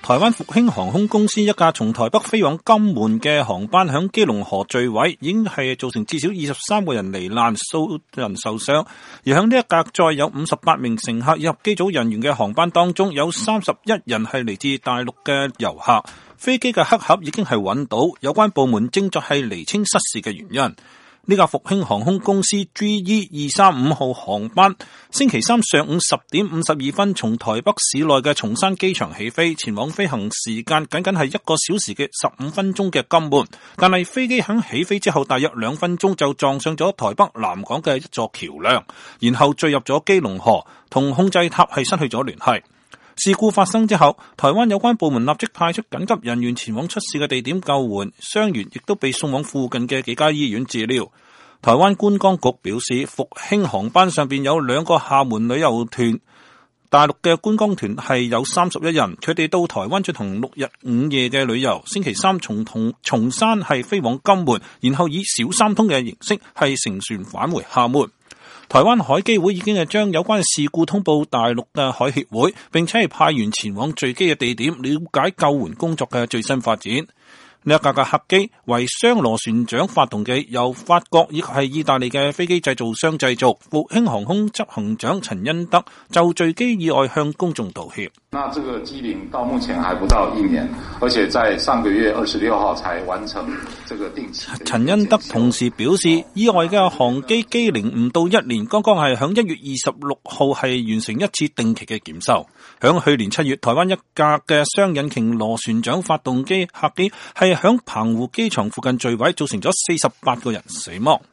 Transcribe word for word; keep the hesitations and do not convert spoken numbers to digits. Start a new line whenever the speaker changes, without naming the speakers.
台灣復興航空公司一架從台北飛往金門嘅航班響基隆河墜毀，已經係造成至少二十三個人罹難，數人受傷。而響呢一架載有五十八名乘客以及機組人員嘅航班當中，有三十一人係嚟自大陸嘅遊客。飛機嘅黑盒已經係揾到，有關部門正在係釐清失事嘅原因。呢架復興航空公司 G E 二三五號航班星期三上午十點五十二分從台北市內嘅松山機場起飛，前往飛行時間僅僅係一個小時嘅十五分鐘嘅金門，但係飛機響起飛之後大約兩分鐘就撞上咗台北南港嘅一座橋樑，然後墜入咗基隆河，同控制塔係失去咗聯繫。事故發生之後，台灣有關部門立即派出緊急人員前往出事嘅地點救援，傷員亦都被送往附近嘅幾家醫院治療。台灣觀光局表示，復興航班上邊有兩個廈門旅遊團，大陸嘅觀光團係有三十一人，佢哋到台灣進行六日五夜嘅旅遊，星期三從同松山係飛往金門，然後以小三通嘅形式係乘船返回廈門。台灣海基會已經係將有關嘅事故通報大陸嘅海協會，並且係派員前往墜機嘅地點了解救援工作嘅最新發展。呢一架嘅客機為雙螺旋槳發動機，由法國以及係意大利嘅飛機製造商製造。復興航空執行長陳恩德就墜機意外向公眾道歉。
那這個機齡到目前還不到一年，而且在上個月二十六號才完成這個定期。
陳恩德同時表示，意外嘅航機機齡唔到一年，剛剛係響一月二十六號係完成一次定期嘅檢修。響去年七月，台灣一架嘅雙引擎螺旋槳發動機客機係響澎湖機場附近墜毀，造成咗四十八個人死亡。